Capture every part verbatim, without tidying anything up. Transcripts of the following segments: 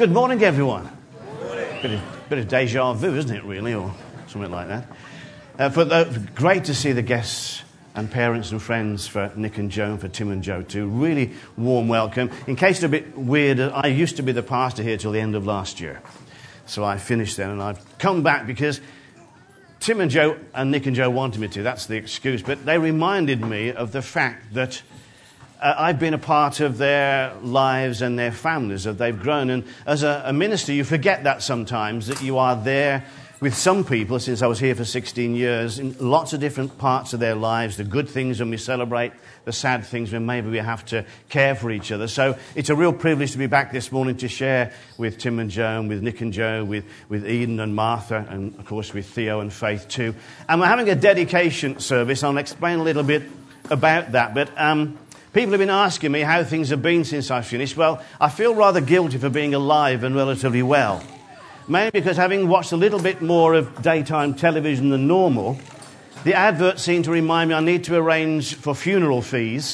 Good morning, everyone. Good morning. Bit of, bit of deja vu, isn't it, really, or something like that. Uh, for the, great to see the guests and parents and friends for Nick and Joan, for Tim and Joe too. Really warm welcome. In case it's a bit weird, I used to be the pastor here till the end of last year. So I finished then, and I've come back because Tim and Joe and Nick and Joe wanted me to. That's the excuse. But they reminded me of the fact that uh, I've been a part of their lives and their families, that they've grown. And as a, a minister, you forget that sometimes, that you are there with some people, since I was here for sixteen years, in lots of different parts of their lives, the good things when we celebrate, the sad things when maybe we have to care for each other. So it's a real privilege to be back this morning to share with Tim and Joan, with Nick and Joe, with, with Eden and Martha, and of course with Theo and Faith too. And we're having a dedication service. I'll explain a little bit about that. But um, people have been asking me how things have been since I finished. Well, I feel rather guilty for being alive and relatively well. Mainly because having watched a little bit more of daytime television than normal, the adverts seem to remind me I need to arrange for funeral fees,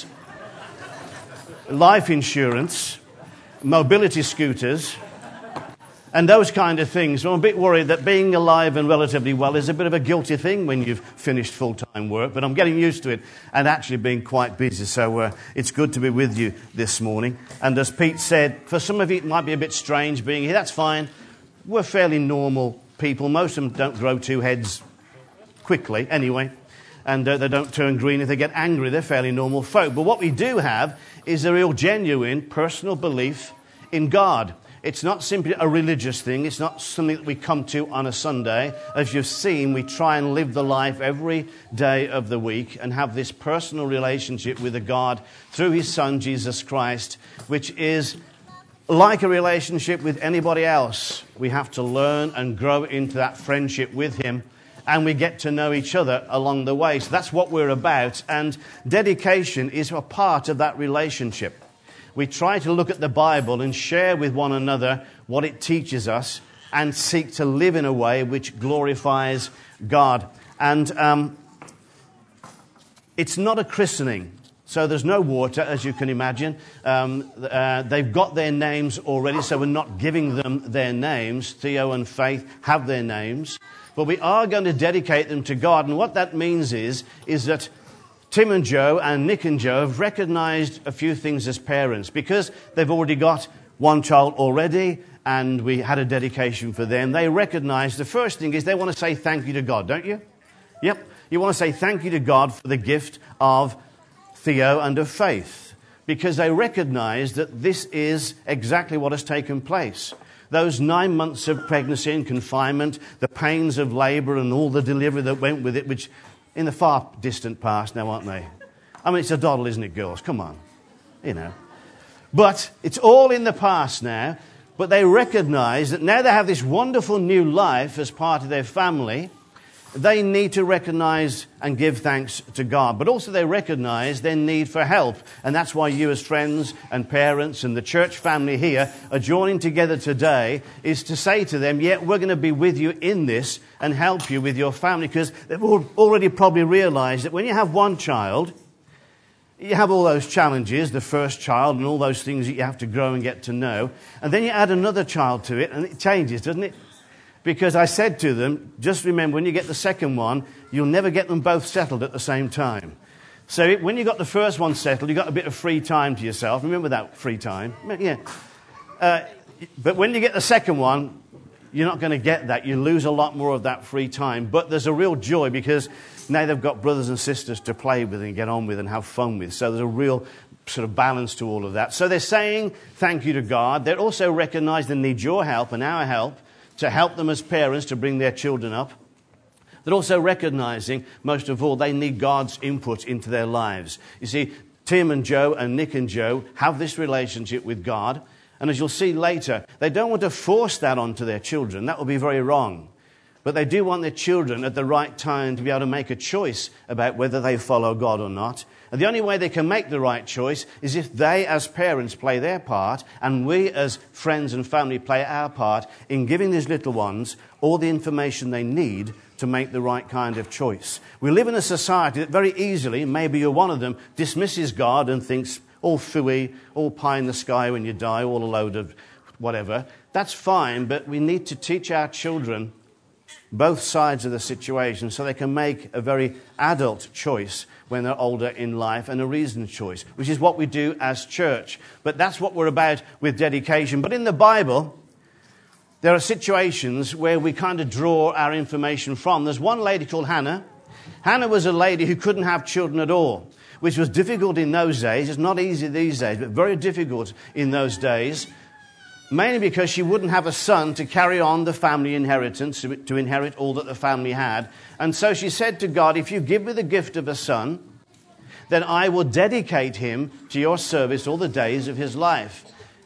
life insurance, mobility scooters, and those kind of things. So I'm a bit worried that being alive and relatively well is a bit of a guilty thing when you've finished full-time work, but I'm getting used to it and actually being quite busy. So uh, it's good to be with you this morning. And as Pete said, for some of you it might be a bit strange being here. That's fine. We're fairly normal people. Most of them don't grow two heads quickly anyway, and uh, they don't turn green if they get angry. They're fairly normal folk. But what we do have is a real genuine personal belief in God. It's not simply a religious thing. It's not something that we come to on a Sunday. As you've seen, we try and live the life every day of the week and have this personal relationship with a God through his Son, Jesus Christ, which is like a relationship with anybody else. We have to learn and grow into that friendship with him, and we get to know each other along the way. So that's what we're about, and dedication is a part of that relationship. We try to look at the Bible and share with one another what it teaches us and seek to live in a way which glorifies God. And um, it's not a christening. So there's no water, as you can imagine. Um, uh, they've got their names already, so we're not giving them their names. Theo and Faith have their names. But we are going to dedicate them to God. And what that means is, is that Tim and Joe and Nick and Joe have recognized a few things as parents. Because they've already got one child already, and we had a dedication for them, they recognize the first thing is they want to say thank you to God, don't you? Yep. You want to say thank you to God for the gift of Theo and of Faith, because they recognize that this is exactly what has taken place. Those nine months of pregnancy and confinement, the pains of labour and all the delivery that went with it, which in the far distant past now, aren't they? I mean, it's a doddle, isn't it, girls? Come on. You know. But it's all in the past now, but they recognize that now they have this wonderful new life as part of their family. They need to recognize and give thanks to God. But also they recognize their need for help. And that's why you as friends and parents and the church family here are joining together today, is to say to them, yeah, we're going to be with you in this and help you with your family. Because they've already probably realized that when you have one child, you have all those challenges, the first child and all those things that you have to grow and get to know. And then you add another child to it and it changes, doesn't it? Because I said to them, just remember, when you get the second one, you'll never get them both settled at the same time. So when you got the first one settled, you got a bit of free time to yourself. Remember that free time? Yeah. Uh, but when you get the second one, you're not going to get that. You lose a lot more of that free time. But there's a real joy because now they've got brothers and sisters to play with and get on with and have fun with. So there's a real sort of balance to all of that. So they're saying thank you to God. They're also recognizing they need your help and our help to help them as parents to bring their children up. They're also recognizing, most of all, they need God's input into their lives. You see, Tim and Joe and Nick and Joe have this relationship with God. And as you'll see later, they don't want to force that onto their children. That would be very wrong. But they do want their children at the right time to be able to make a choice about whether they follow God or not. And the only way they can make the right choice is if they, as parents, play their part, and we, as friends and family, play our part in giving these little ones all the information they need to make the right kind of choice. We live in a society that very easily, maybe you're one of them, dismisses God and thinks all phooey, all pie in the sky when you die, all a load of whatever, that's fine, but we need to teach our children both sides of the situation so they can make a very adult choice when they're older in life, and a reasoned choice, which is what we do as church. But that's what we're about with dedication. But in the Bible, there are situations where we kind of draw our information from. There's one lady called Hannah. Hannah was a lady who couldn't have children at all, which was difficult in those days. It's not easy these days, but very difficult in those days. Mainly because she wouldn't have a son to carry on the family inheritance, to, to inherit all that the family had. And so she said to God, if you give me the gift of a son, then I will dedicate him to your service all the days of his life.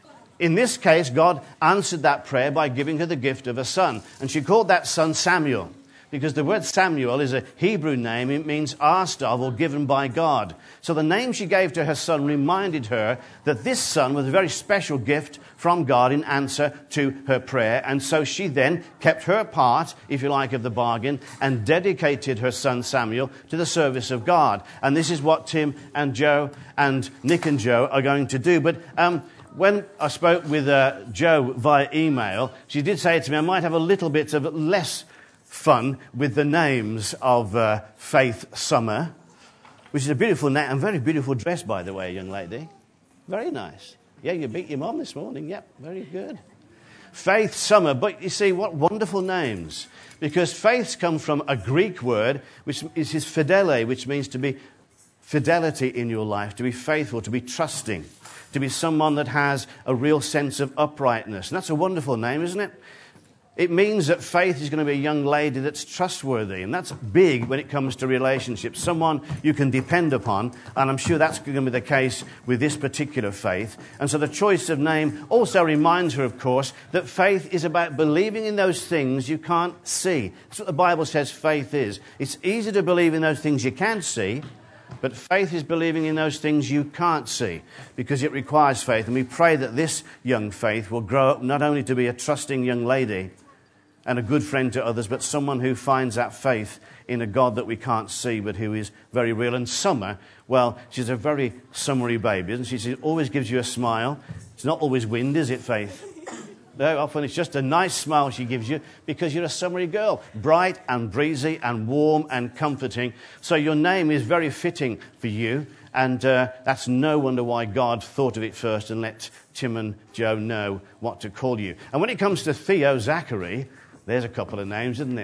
In this case, God answered that prayer by giving her the gift of a son. And she called that son Samuel, because the word Samuel is a Hebrew name. It means asked of or given by God. So the name she gave to her son reminded her that this son was a very special gift from God in answer to her prayer. And so she then kept her part, if you like, of the bargain and dedicated her son Samuel to the service of God. And this is what Tim and Joe and Nick and Joe are going to do. But um, when I spoke with uh, Joe via email, she did say to me, I might have a little bit of less fun with the names of uh, Faith Summer, which is a beautiful name, and very beautiful dress, by the way, young lady. Very nice. Yeah, you beat your mom this morning. Yep, very good. Faith Summer. But you see, what wonderful names. Because faiths come from a Greek word, which is his fidele, which means to be fidelity in your life, to be faithful, to be trusting, to be someone that has a real sense of uprightness. And that's a wonderful name, isn't it? It means that Faith is going to be a young lady that's trustworthy. And that's big when it comes to relationships. Someone you can depend upon. And I'm sure that's going to be the case with this particular Faith. And so the choice of name also reminds her, of course, that faith is about believing in those things you can't see. That's what the Bible says faith is. It's easy to believe in those things you can see. But faith is believing in those things you can't see, because it requires faith. And we pray that this young Faith will grow up not only to be a trusting young lady and a good friend to others, but someone who finds that faith in a God that we can't see, but who is very real. And Summer, well, she's a very summery baby, isn't she? She always gives you a smile. It's not always wind, is it, Faith? No, often it's just a nice smile she gives you because you're a summery girl, bright and breezy and warm and comforting. So your name is very fitting for you, and uh, that's no wonder why God thought of it first and let Tim and Joe know what to call you. And when it comes to Theo Zachary, there's a couple of names, isn't it?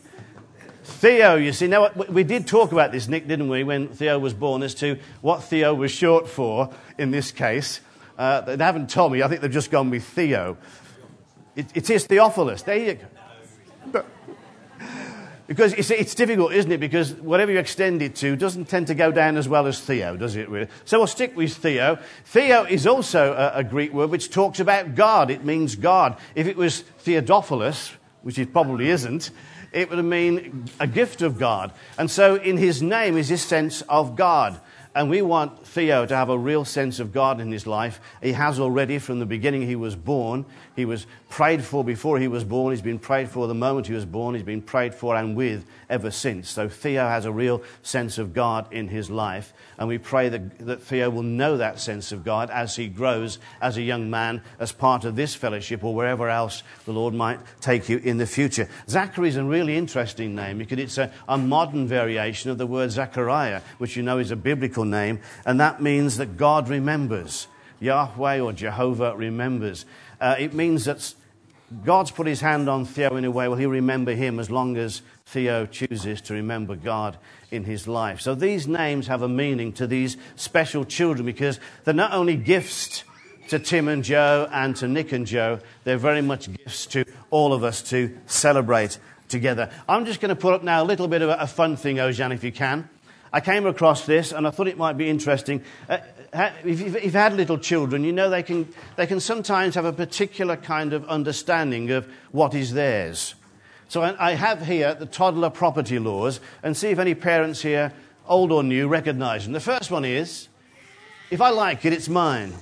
Theo, you see, now we did talk about this, Nick, didn't we, when Theo was born, as to what Theo was short for in this case. Uh, they haven't told me. I think they've just gone with Theo. It, it is Theophilus. There you go. But, because it's, it's difficult, isn't it? Because whatever you extend it to doesn't tend to go down as well as Theo, does it really? So we'll stick with Theo. Theo is also a, a Greek word which talks about God. It means God. If it was Theodophilus, which it probably isn't, it would mean a gift of God. And so in his name is this sense of God. And we want Theo to have a real sense of God in his life. He has already from the beginning he was born. He was prayed for before he was born. He's been prayed for the moment he was born. He's been prayed for and with ever since. So Theo has a real sense of God in his life. And we pray that, that Theo will know that sense of God as he grows as a young man, as part of this fellowship or wherever else the Lord might take you in the future. Zachary is a really interesting name because it's a, a modern variation of the word Zechariah, which you know is a biblical name, and that means that God remembers. Yahweh or Jehovah remembers. Uh, it means that God's put his hand on Theo in a way, well, he'll remember him as long as Theo chooses to remember God in his life. So these names have a meaning to these special children because they're not only gifts to Tim and Joe and to Nick and Joe, they're very much gifts to all of us to celebrate together. I'm just going to put up now a little bit of a, a fun thing, Ojan, if you can. I came across this and I thought it might be interesting. Uh, if you've, if you've had little children, you know they can, they can sometimes have a particular kind of understanding of what is theirs. So I, I have here the toddler property laws, and see if any parents here, old or new, recognise them. The first one is, if I like it, it's mine.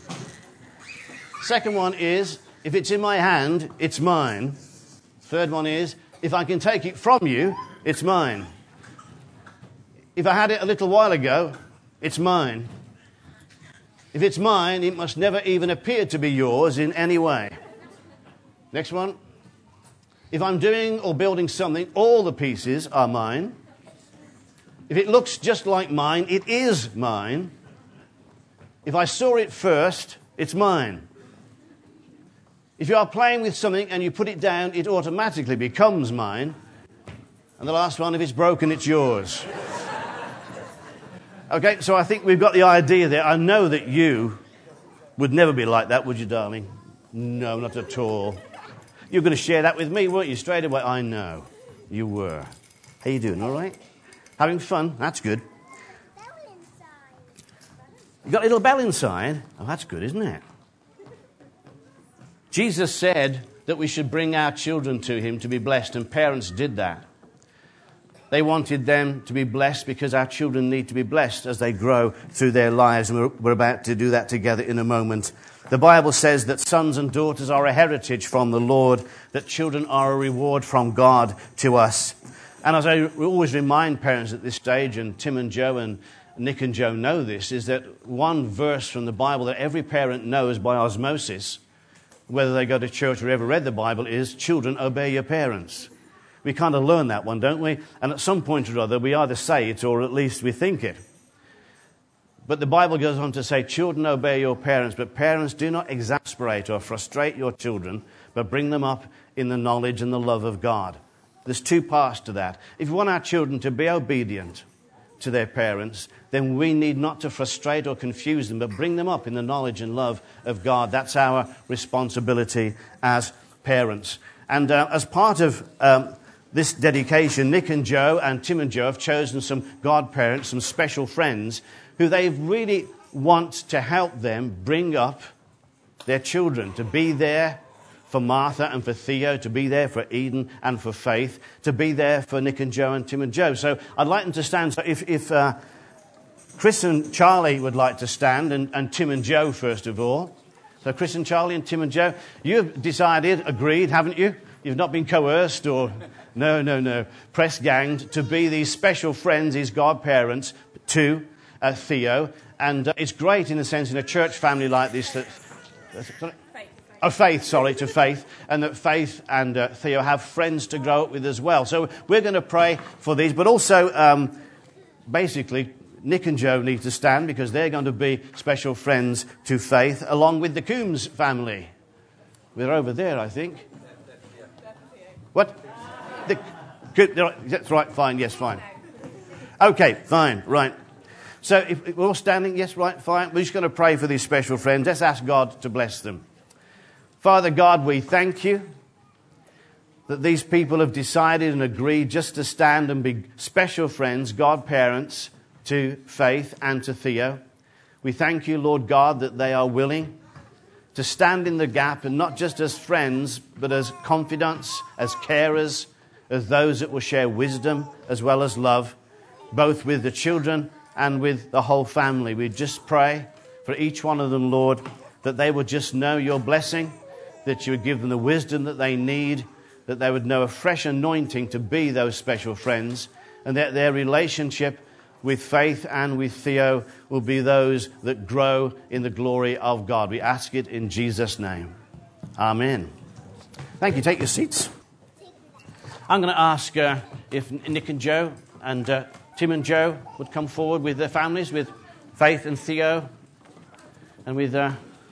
Second one is, if it's in my hand, it's mine. Third one is, if I can take it from you, it's mine. If I had it a little while ago, it's mine. If it's mine, it must never even appear to be yours in any way. Next one. If I'm doing or building something, all the pieces are mine. If it looks just like mine, it is mine. If I saw it first, it's mine. If you are playing with something and you put it down, it automatically becomes mine. And the last one, if it's broken, it's yours. Okay, so I think we've got the idea there. I know that you would never be like that, would you, darling? No, not at all. You're going to share that with me, weren't you? Straight away, I know. You were. How you doing, all right? Having fun? That's good. You got a little bell inside? Oh, that's good, isn't it? Jesus said that we should bring our children to him to be blessed, and parents did that. They wanted them to be blessed because our children need to be blessed as they grow through their lives, and we're, we're about to do that together in a moment. The Bible says that sons and daughters are a heritage from the Lord, that children are a reward from God to us. And as I always remind parents at this stage, and Tim and Joe and Nick and Joe know this, is that one verse from the Bible that every parent knows by osmosis, whether they go to church or ever read the Bible, is children, obey your parents. We kind of learn that one, don't we? And at some point or other, we either say it or at least we think it. But the Bible goes on to say, children, obey your parents, but parents, do not exasperate or frustrate your children, but bring them up in the knowledge and the love of God. There's two parts to that. If we want our children to be obedient to their parents, then we need not to frustrate or confuse them, but bring them up in the knowledge and love of God. That's our responsibility as parents. And uh, as part of um, this dedication, Nick and Joe and Tim and Joe have chosen some godparents, some special friends, who they really want to help them bring up their children, to be there for Martha and for Theo, to be there for Eden and for Faith, to be there for Nick and Joe and Tim and Joe. So I'd like them to stand. So if, if uh, Chris and Charlie would like to stand, and, and Tim and Joe first of all. So Chris and Charlie and Tim and Joe, you've decided, agreed, haven't you? You've not been coerced or, no, no, no, press ganged to be these special friends, these godparents to uh, Theo. And uh, it's great in a sense in a church family like this that... Uh, sorry? Oh, Faith, sorry, to Faith, and that Faith and uh, Theo have friends to grow up with as well. So we're going to pray for these, but also, um, basically, Nick and Joe need to stand because they're going to be special friends to Faith, along with the Coombs family. We're over there, I think. What? The, that's right, fine, yes, fine. Okay, fine, right. So if we're all standing, yes, right, fine. We're just going to pray for these special friends. Let's ask God to bless them. Father God, we thank you that these people have decided and agreed just to stand and be special friends, godparents to Faith and to Theo. We thank you, Lord God, that they are willing to stand in the gap, and not just as friends, but as confidants, as carers, as those that will share wisdom as well as love, both with the children and with the whole family. We just pray for each one of them, Lord, that they would just know your blessing, that you would give them the wisdom that they need, that they would know a fresh anointing to be those special friends, and that their relationship with Faith and with Theo will be those that grow in the glory of God. We ask it in Jesus' name. Amen. Thank you. Take your seats. I'm going to ask uh, if Nick and Joe and uh, Tim and Joe would come forward with their families, with Faith and Theo, and with uh,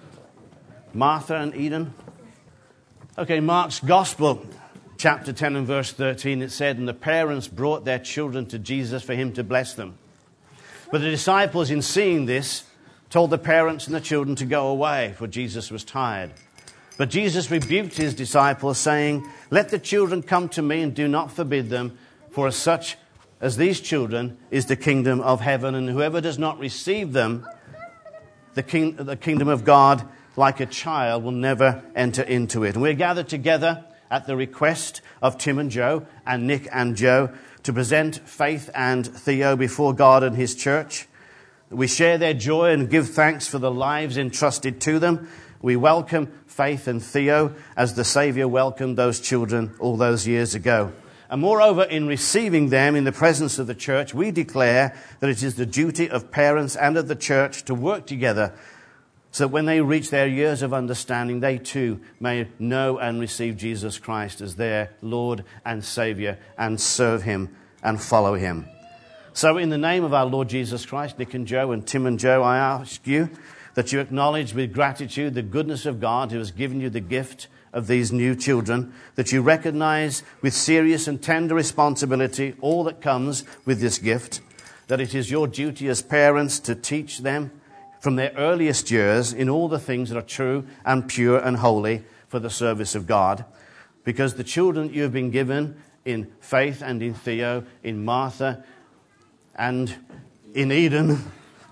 Martha and Eden. Okay, Mark's Gospel, chapter ten and verse thirteen, it said, and the parents brought their children to Jesus for him to bless them. But the disciples, in seeing this, told the parents and the children to go away, for Jesus was tired. But Jesus rebuked his disciples, saying, let the children come to me, and do not forbid them, for as such as these children is the kingdom of heaven. And whoever does not receive them, the, king, the kingdom of God, like a child, will never enter into it. And we're gathered together at the request of Tim and Joe and Nick and Joe to present Faith and Theo before God and his church. We share their joy and give thanks for the lives entrusted to them. We welcome Faith and Theo as the Saviour welcomed those children all those years ago. And moreover, in receiving them in the presence of the church, we declare that it is the duty of parents and of the church to work together so that when they reach their years of understanding, they too may know and receive Jesus Christ as their Lord and Savior and serve him and follow him. So in the name of our Lord Jesus Christ, Nick and Joe and Tim and Joe, I ask you that you acknowledge with gratitude the goodness of God who has given you the gift of these new children, that you recognize with serious and tender responsibility all that comes with this gift, that it is your duty as parents to teach them from their earliest years in all the things that are true and pure and holy for the service of God. Because the children you have been given in Faith and in Theo, in Martha and in Eden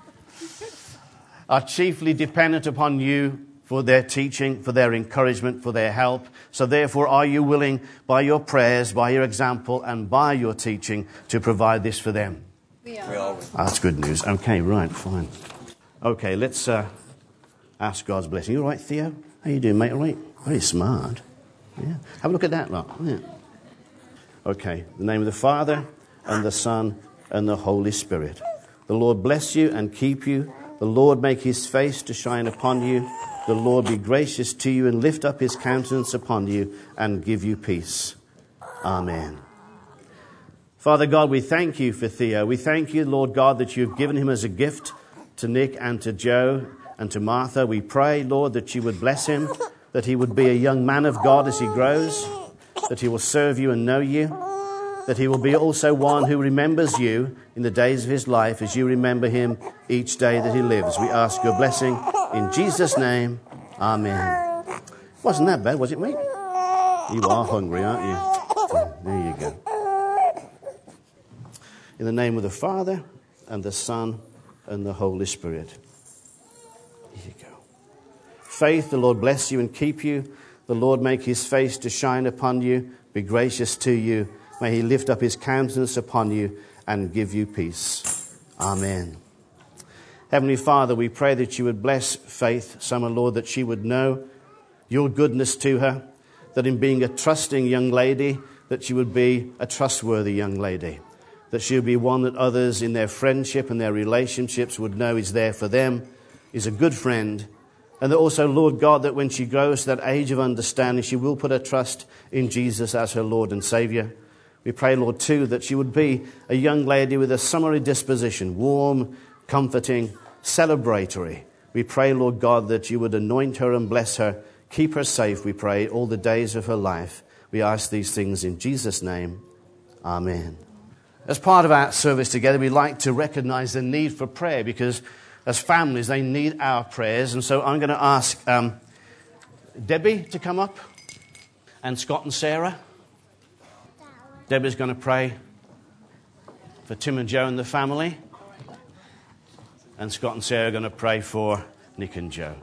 are chiefly dependent upon you for their teaching, for their encouragement, for their help. So therefore, are you willing, by your prayers, by your example, and by your teaching, to provide this for them? We are. We are. That's good news. Okay, right, fine. Okay, let's uh, ask God's blessing. You all right, Theo? How you doing, mate? All right? Very smart. Yeah. Have a look at that lot. Yeah. Okay, in the name of the Father, and the Son, and the Holy Spirit. The Lord bless you and keep you. The Lord make his face to shine upon you. The Lord be gracious to you and lift up his countenance upon you and give you peace. Amen. Father God, we thank you for Theo. We thank you, Lord God, that you've given him as a gift to Nick and to Joe and to Martha. We pray, Lord, that you would bless him, that he would be a young man of God as he grows, that he will serve you and know you, that he will be also one who remembers you in the days of his life as you remember him each day that he lives. We ask your blessing in Jesus' name. Amen. Wasn't that bad, was it, mate? You are hungry, aren't you? There you go. In the name of the Father, and the Son, and the Holy Spirit. Here you go. Faith, the Lord bless you and keep you. The Lord make his face to shine upon you, be gracious to you. May he lift up his countenance upon you and give you peace. Amen. Heavenly Father, we pray that you would bless Faith, Summer, Lord, that she would know your goodness to her, that in being a trusting young lady, that she would be a trustworthy young lady, that she would be one that others in their friendship and their relationships would know is there for them, is a good friend, and that also, Lord God, that when she grows to that age of understanding, she will put her trust in Jesus as her Lord and Saviour. We pray, Lord, too, that she would be a young lady with a summery disposition, warm, comforting, celebratory. We pray, Lord God, that you would anoint her and bless her, keep her safe, we pray, all the days of her life. We ask these things in Jesus' name. Amen. As part of our service together, we like to recognize the need for prayer because as families, they need our prayers. And so I'm going to ask um, Debbie to come up and Scott and Sarah. Debbie's going to pray for Tim and Joe and the family. And Scott and Sarah are going to pray for Nick and Joe.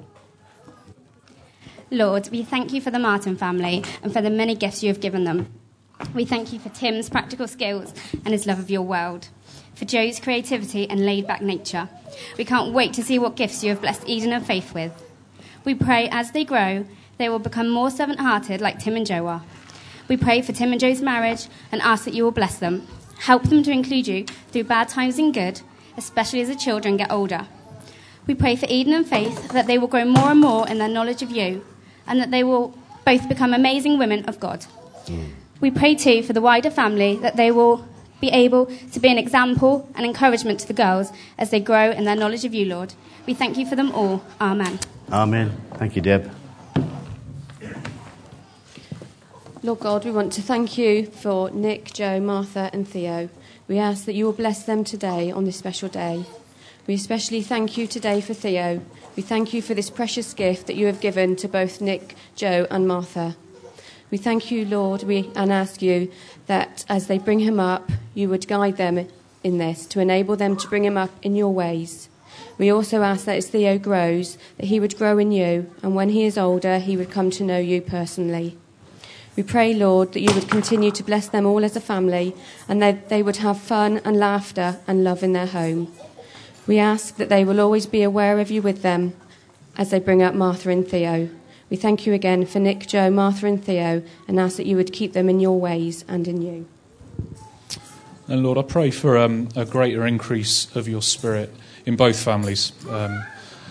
Lord, we thank you for the Martin family and for the many gifts you have given them. We thank you for Tim's practical skills and his love of your world, for Joe's creativity and laid-back nature. We can't wait to see what gifts you have blessed Eden and Faith with. We pray as they grow, they will become more servant-hearted like Tim and Joe are. We pray for Tim and Joe's marriage and ask that you will bless them. Help them to include you through bad times and good, especially as the children get older. We pray for Eden and Faith that they will grow more and more in their knowledge of you and that they will both become amazing women of God. Mm. We pray too for the wider family that they will be able to be an example and encouragement to the girls as they grow in their knowledge of you, Lord. We thank you for them all. Amen. Amen. Thank you, Deb. Lord God, we want to thank you for Nick, Joe, Martha and Theo. We ask that you will bless them today on this special day. We especially thank you today for Theo. We thank you for this precious gift that you have given to both Nick, Joe and Martha. We thank you, Lord, we, and ask you that as they bring him up, you would guide them in this to enable them to bring him up in your ways. We also ask that as Theo grows, that he would grow in you, and when he is older, he would come to know you personally. We pray, Lord, that you would continue to bless them all as a family and that they would have fun and laughter and love in their home. We ask that they will always be aware of you with them as they bring up Martha and Theo. We thank you again for Nick, Joe, Martha and Theo and ask that you would keep them in your ways and in you. And Lord, I pray for um, a greater increase of your Spirit in both families. Um,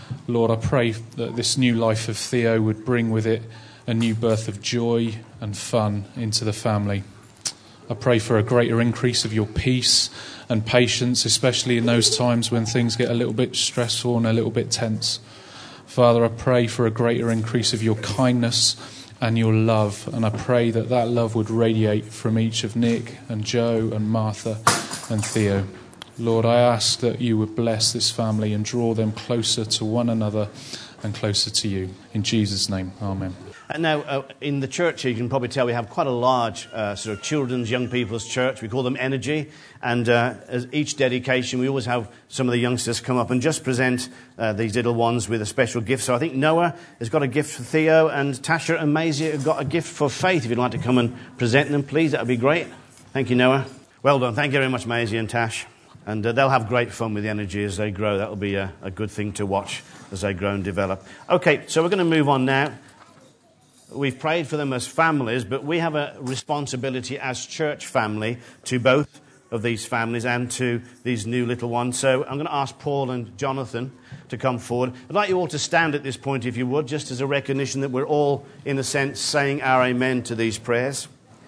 Lord, I pray that this new life of Theo would bring with it a new birth of joy and fun into the family. I pray for a greater increase of your peace and patience, especially in those times when things get a little bit stressful and a little bit tense. Father, I pray for a greater increase of your kindness and your love, and I pray that that love would radiate from each of Nick and Joe and Martha and Theo. Lord, I ask that you would bless this family and draw them closer to one another and closer to you. In Jesus' name, amen. And now, uh, in the church here, you can probably tell we have quite a large uh, sort of children's, young people's church. We call them Energy. And uh, as each dedication, we always have some of the youngsters come up and just present uh, these little ones with a special gift. So I think Noah has got a gift for Theo, and Tasha and Maisie have got a gift for Faith. If you'd like to come and present them, please, that would be great. Thank you, Noah. Well done. Thank you very much, Maisie and Tash. And uh, they'll have great fun with the Energy as they grow. That will be a, a good thing to watch as they grow and develop. Okay, so we're going to move on now. We've prayed for them as families, but we have a responsibility as church family to both of these families and to these new little ones. So I'm going to ask Paul and Jonathan to come forward. I'd like you all to stand at this point, if you would, just as a recognition that we're all, in a sense, saying our amen to these prayers.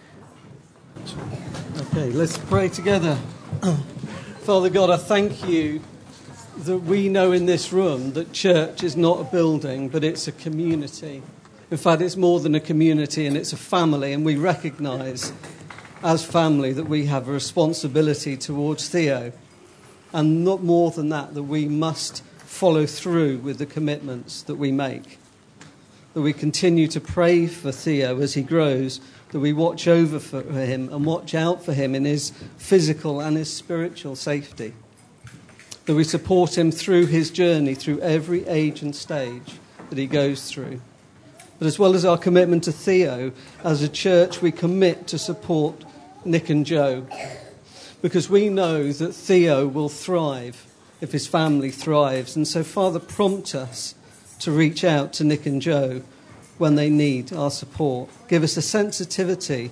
Okay, let's pray together. Father God, I thank you that we know in this room that church is not a building, but it's a community. In fact, it's more than a community, and it's a family, and we recognise as family that we have a responsibility towards Theo, and not more than that, that we must follow through with the commitments that we make, that we continue to pray for Theo as he grows, that we watch over for him and watch out for him in his physical and his spiritual safety, that we support him through his journey, through every age and stage that he goes through. But as well as our commitment to Theo, as a church, we commit to support Nick and Joe, because we know that Theo will thrive if his family thrives. And so, Father, prompt us to reach out to Nick and Joe when they need our support. Give us a sensitivity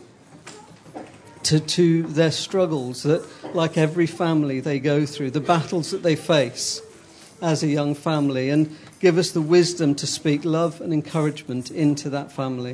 to, to their struggles that, like every family, they go through, the battles that they face as a young family, and give us the wisdom to speak love and encouragement into that family.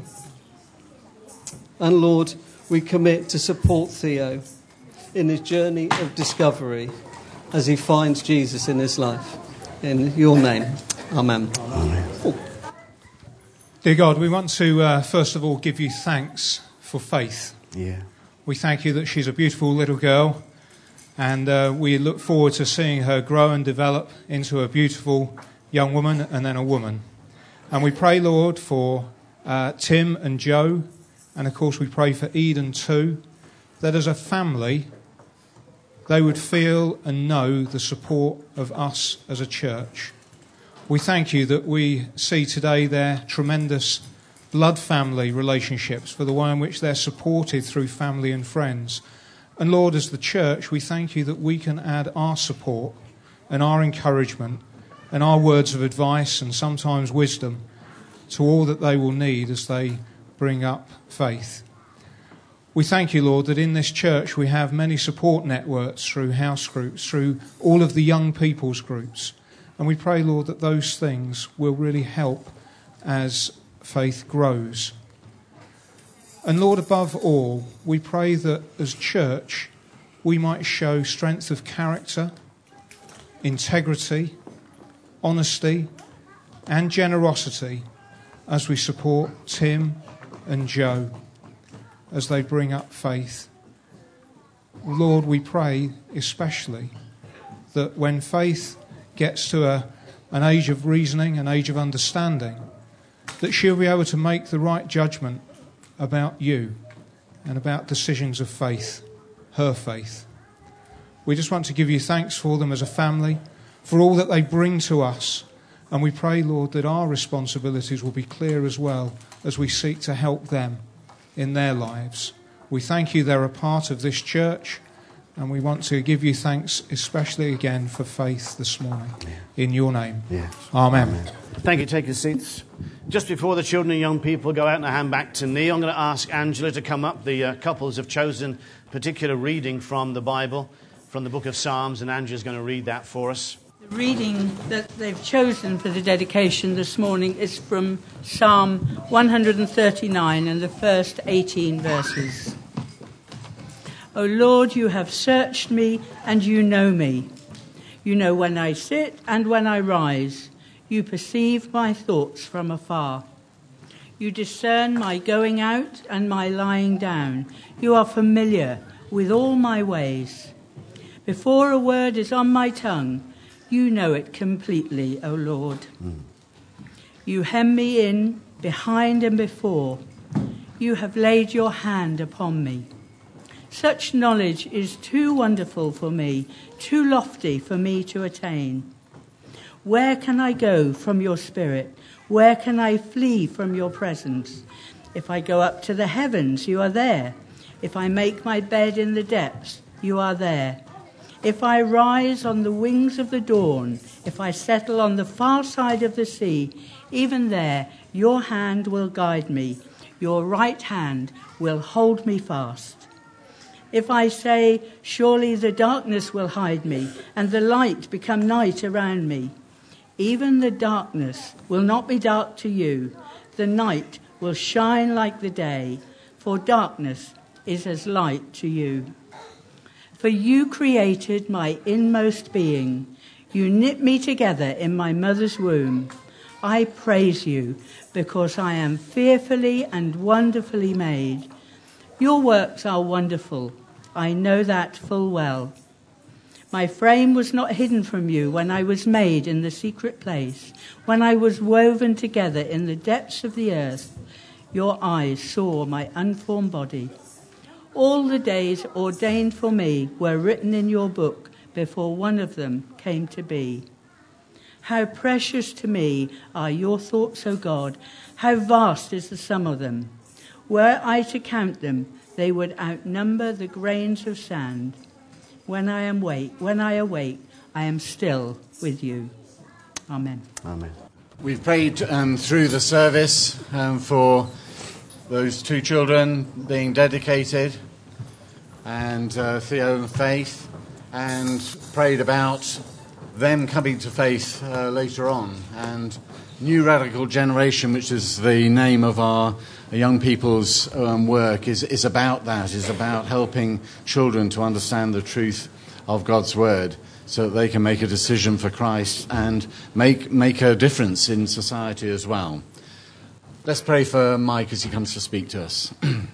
And Lord, we commit to support Theo in his journey of discovery as he finds Jesus in his life. In your name, amen. Amen. Oh. Dear God, we want to uh, first of all give you thanks for Faith. Yeah. We thank you that she's a beautiful little girl, and uh, we look forward to seeing her grow and develop into a beautiful young woman and then a woman. And we pray, Lord, for uh, Tim and Joe, and of course we pray for Eden too, that as a family they would feel and know the support of us as a church. We thank you that we see today their tremendous blood family relationships, for the way in which they're supported through family and friends. And Lord, as the church, we thank you that we can add our support and our encouragement and our words of advice and sometimes wisdom to all that they will need as they bring up Faith. We thank you, Lord, that in this church we have many support networks through house groups, through all of the young people's groups. And we pray, Lord, that those things will really help as Faith grows. And Lord, above all, we pray that as church we might show strength of character, integrity, honesty and generosity as we support Tim and Joe as they bring up Faith. Lord, we pray especially that when Faith gets to a, an age of reasoning, an age of understanding, that she'll be able to make the right judgment about you and about decisions of faith, her faith. We just want to give you thanks for them as a family, for all that they bring to us. And we pray, Lord, that our responsibilities will be clear as well as we seek to help them in their lives. We thank you they're a part of this church, and we want to give you thanks especially again for Faith this morning. In your name. Yes. Amen. Amen. Thank you. Take your seats. Just before the children and young people go out and I hand back to Neil, I'm going to ask Angela to come up. The uh, couples have chosen a particular reading from the Bible, from the book of Psalms, and Angela's going to read that for us. The reading that they've chosen for the dedication this morning is from Psalm one thirty-nine and the first eighteen verses. O Lord, you have searched me and you know me. You know when I sit and when I rise. You perceive my thoughts from afar. You discern my going out and my lying down. You are familiar with all my ways. Before a word is on my tongue, you know it completely, O Lord. Mm. You hem me in, behind and before. You have laid your hand upon me. Such knowledge is too wonderful for me, too lofty for me to attain. Where can I go from your spirit? Where can I flee from your presence? If I go up to the heavens, you are there. If I make my bed in the depths, you are there. If I rise on the wings of the dawn, if I settle on the far side of the sea, even there your hand will guide me, your right hand will hold me fast. If I say, surely the darkness will hide me, and the light become night around me, even the darkness will not be dark to you, the night will shine like the day, for darkness is as light to you. For you created my inmost being. You knit me together in my mother's womb. I praise you because I am fearfully and wonderfully made. Your works are wonderful. I know that full well. My frame was not hidden from you when I was made in the secret place, when I was woven together in the depths of the earth. Your eyes saw my unformed body. All the days ordained for me were written in your book before one of them came to be. How precious to me are your thoughts, O God. How vast is the sum of them. Were I to count them, they would outnumber the grains of sand. When I am wake, when I awake, I am still with you. Amen. Amen. We've prayed um, through the service um, for those two children being dedicated, and uh, Theo and Faith, and prayed about them coming to faith uh, later on. And New Radical Generation, which is the name of our young people's um, work, is, is about that, is about helping children to understand the truth of God's Word so that they can make a decision for Christ and make, make a difference in society as well. Let's pray for Mike as he comes to speak to us.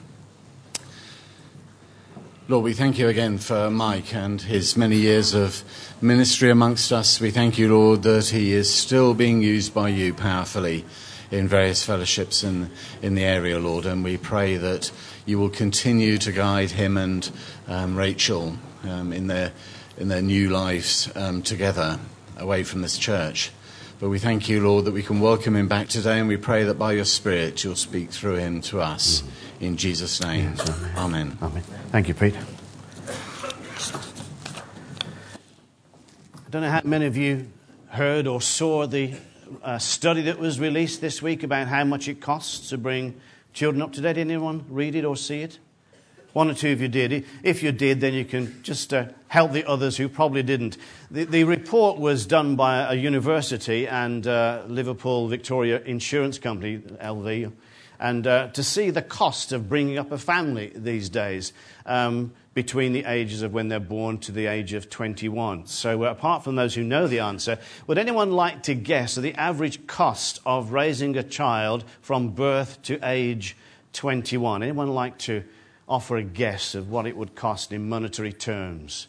Lord, we thank you again for Mike and his many years of ministry amongst us. We thank you, Lord, that he is still being used by you powerfully in various fellowships in, in the area, Lord. And we pray that you will continue to guide him and um, Rachel um, in their in their new lives um, together away from this church. But we thank you, Lord, that we can welcome him back today, and we pray that by your Spirit you'll speak through him to us. Mm-hmm. In Jesus' name. Yes, amen. Amen. Amen. Thank you, Pete. I don't know how many of you heard or saw the uh, study that was released this week about how much it costs to bring children up to date. Anyone read it or see it? One or two of you did. If you did, then you can just uh, help the others who probably didn't. The, the report was done by a university and uh, Liverpool Victoria Insurance Company, L V, and uh, to see the cost of bringing up a family these days um, between the ages of when they're born to the age of twenty-one. So uh, apart from those who know the answer, would anyone like to guess the average cost of raising a child from birth to age twenty-one? Anyone like to offer a guess of what it would cost in monetary terms?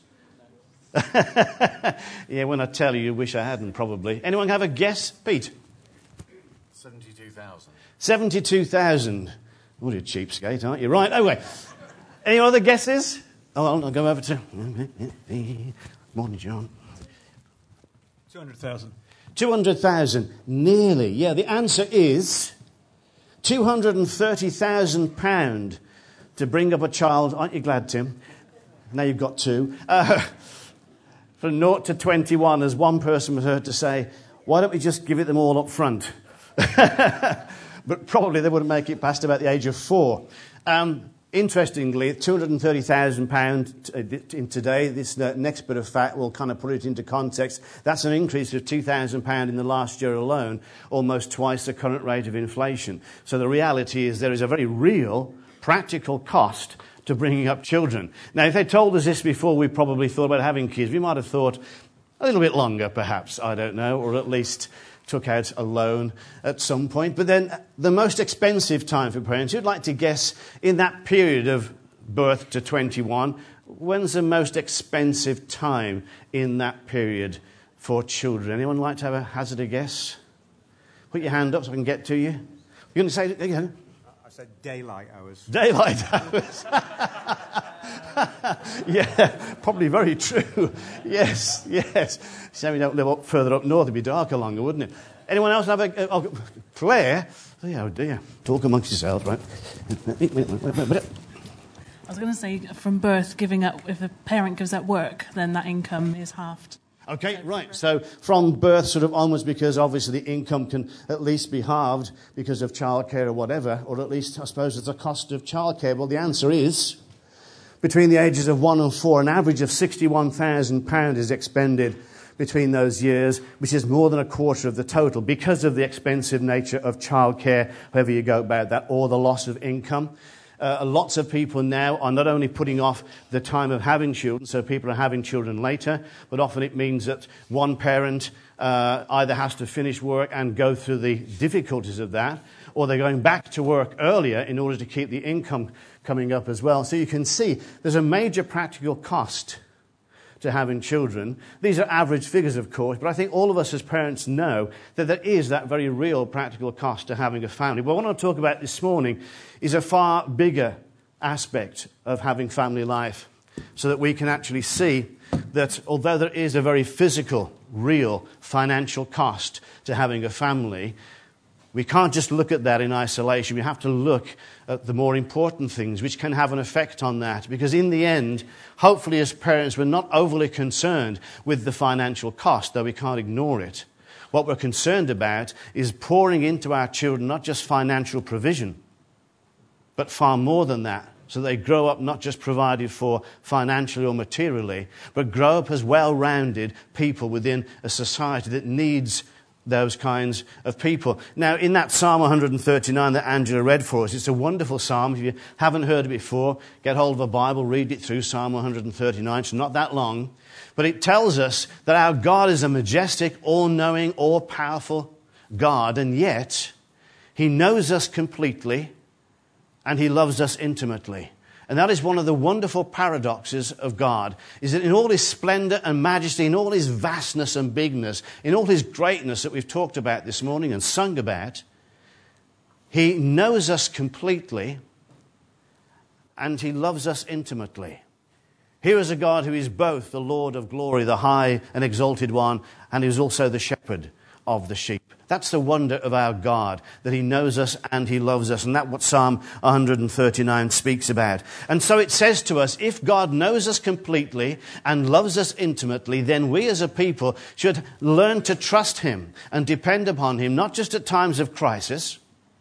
Yeah, when I tell you, you wish I hadn't, probably. Anyone have a guess? Pete? seventy-two thousand. seventy-two thousand. Oh, you're a cheapskate, aren't you? Right, anyway. Any other guesses? Oh, I'll go over to... Morning, John. two hundred thousand. two hundred thousand. Nearly. Yeah, the answer is two hundred thirty thousand pounds to bring up a child. Aren't you glad, Tim? Now you've got two. Uh, from naught to twenty-one, as one person was heard to say, why don't we just give it them all up front? But probably they wouldn't make it past about the age of four. Um, Interestingly, two hundred thirty thousand pounds in today, this next bit of fact will kind of put it into context. That's an increase of two thousand pounds in the last year alone, almost twice the current rate of inflation. So the reality is there is a very real, practical cost to bringing up children. Now, if they told us this before we probably thought about having kids, we might have thought a little bit longer, perhaps, I don't know, or at least took out a loan at some point. But then the most expensive time for parents, you'd like to guess in that period of birth to twenty-one, when's the most expensive time in that period for children? Anyone like to have a hazard a guess? Put your hand up so I can get to you. You're going to say it again? I said daylight hours. Daylight hours. Yeah, probably very true. Yes, yes. So we don't live up further up north, it'd be darker longer, wouldn't it? Anyone else have a... Uh, oh, Claire? Oh dear. Talk amongst yourselves, right? I was going to say, from birth, giving up, if a parent gives up work, then that income is halved. Okay, right. So from birth sort of onwards, because obviously the income can at least be halved because of childcare or whatever, or at least, I suppose, it's a cost of childcare. Well, the answer is, between the ages of one and four, an average of sixty-one thousand pounds is expended between those years, which is more than a quarter of the total because of the expensive nature of childcare, however you go about that, or the loss of income. Uh, lots of people now are not only putting off the time of having children, so people are having children later, but often it means that one parent uh, either has to finish work and go through the difficulties of that, or they're going back to work earlier in order to keep the income coming up as well. So you can see there's a major practical cost to having children. These are average figures, of course, but I think all of us as parents know that there is that very real practical cost to having a family. But what I want to talk about this morning is a far bigger aspect of having family life, so that we can actually see that although there is a very physical, real financial cost to having a family, we can't just look at that in isolation. We have to look at the more important things which can have an effect on that. Because in the end, hopefully as parents, we're not overly concerned with the financial cost, though we can't ignore it. What we're concerned about is pouring into our children not just financial provision, but far more than that. So they grow up not just provided for financially or materially, but grow up as well-rounded people within a society that needs those kinds of people. Now, in that Psalm one thirty-nine that Angela read for us, it's a wonderful psalm. If you haven't heard it before, get hold of a Bible, read it through, Psalm one thirty-nine. It's not that long. But it tells us that our God is a majestic, all-knowing, all-powerful God, and yet He knows us completely and He loves us intimately. And that is one of the wonderful paradoxes of God, is that in all His splendor and majesty, in all His vastness and bigness, in all His greatness that we've talked about this morning and sung about, He knows us completely and He loves us intimately. Here is a God who is both the Lord of glory, the high and exalted one, and He is also the shepherd of the sheep. That's the wonder of our God, that He knows us and He loves us. And that's what Psalm one thirty-nine speaks about. And so it says to us, if God knows us completely and loves us intimately, then we as a people should learn to trust Him and depend upon Him, not just at times of crisis,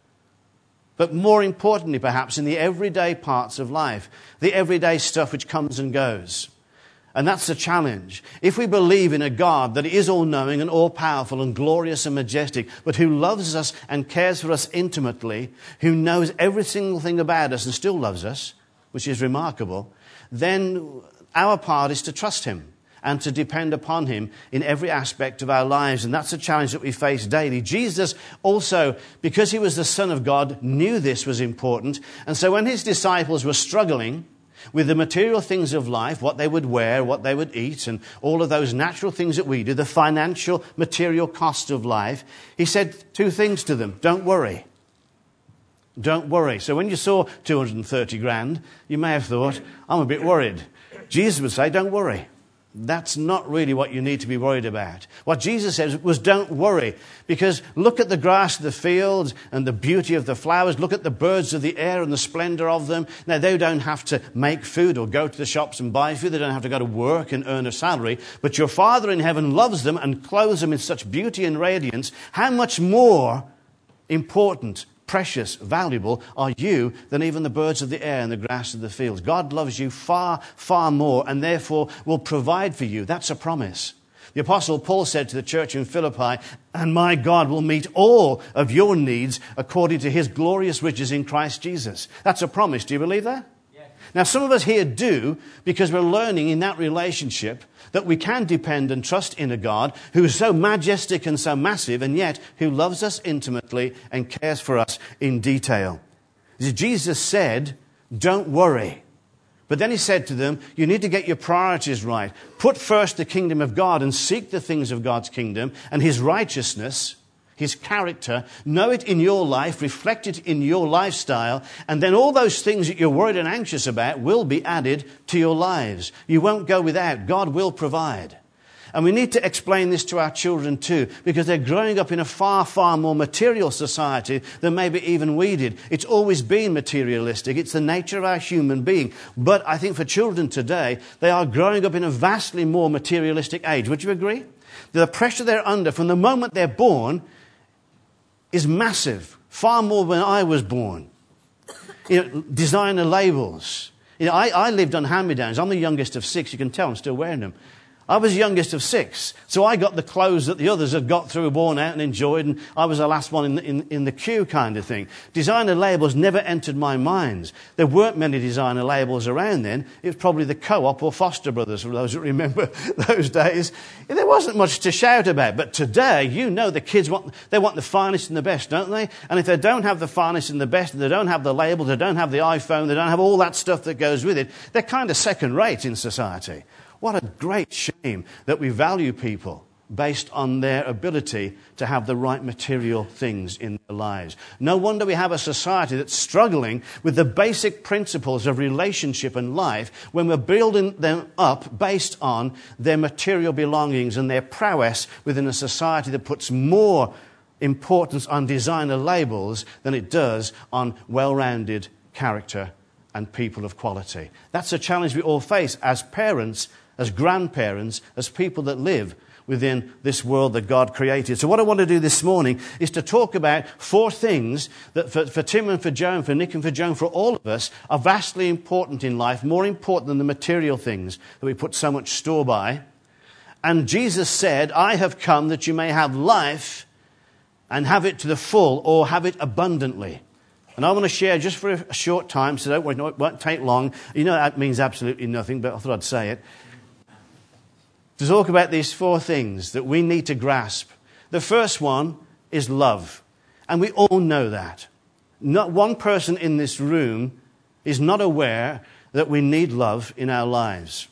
but more importantly perhaps in the everyday parts of life, the everyday stuff which comes and goes. And that's the challenge. If we believe in a God that is all-knowing and all-powerful and glorious and majestic, but who loves us and cares for us intimately, who knows every single thing about us and still loves us, which is remarkable, then our part is to trust Him and to depend upon Him in every aspect of our lives. And that's a challenge that we face daily. Jesus also, because He was the Son of God, knew this was important. And so when His disciples were struggling with the material things of life, what they would wear, what they would eat, and all of those natural things that we do, the financial, material cost of life, He said two things to them. Don't worry. Don't worry. So when you saw two hundred thirty grand, you may have thought, I'm a bit worried. Jesus would say, don't worry. That's not really what you need to be worried about. What Jesus says was don't worry, because look at the grass of the fields and the beauty of the flowers. Look at the birds of the air and the splendor of them. Now, they don't have to make food or go to the shops and buy food. They don't have to go to work and earn a salary. But your Father in heaven loves them and clothes them in such beauty and radiance. How much more important precious, valuable are you than even the birds of the air and the grass of the fields. God loves you far, far more, and therefore will provide for you. That's a promise. The Apostle Paul said to the church in Philippi, and my God will meet all of your needs according to his glorious riches in Christ Jesus. That's a promise. Do you believe that? Yes. Now, some of us here do, because we're learning in that relationship that we can depend and trust in a God who is so majestic and so massive, and yet who loves us intimately and cares for us in detail. Jesus said, don't worry. But then he said to them, you need to get your priorities right. Put first the kingdom of God and seek the things of God's kingdom and his righteousness, his character. Know it in your life, reflect it in your lifestyle, and then all those things that you're worried and anxious about will be added to your lives. You won't go without. God will provide. And we need to explain this to our children too, because they're growing up in a far, far more material society than maybe even we did. It's always been materialistic. It's the nature of our human being. But I think for children today, they are growing up in a vastly more materialistic age. Would you agree? The pressure they're under from the moment they're born is massive, far more than I was born. You know, designer labels. You know, I, I lived on hand-me-downs. I'm the youngest of six. You can tell I'm still wearing them. I was youngest of six, so I got the clothes that the others had got through, worn out and enjoyed, and I was the last one in the, in, in the queue kind of thing. Designer labels never entered my mind. There weren't many designer labels around then. It was probably the Co-op or Foster Brothers, for those that remember those days. There wasn't much to shout about, but today, you know the kids want, they want the finest and the best, don't they? And if they don't have the finest and the best, they don't have the label, they don't have the iPhone, they don't have all that stuff that goes with it, they're kind of second rate in society. What a great shame that we value people based on their ability to have the right material things in their lives. No wonder we have a society that's struggling with the basic principles of relationship and life when we're building them up based on their material belongings and their prowess within a society that puts more importance on designer labels than it does on well-rounded character and people of quality. That's a challenge we all face as parents, as grandparents, as people that live within this world that God created. So what I want to do this morning is to talk about four things that for, for Tim and for Joe and for Nick and for Joan, for all of us, are vastly important in life, more important than the material things that we put so much store by. And Jesus said, I have come that you may have life and have it to the full, or have it abundantly. And I want to share just for a short time, so don't worry, it won't take long. You know that means absolutely nothing, but I thought I'd say it. To talk about these four things that we need to grasp. The first one is love. And we all know that. Not one person in this room is not aware that we need love in our lives.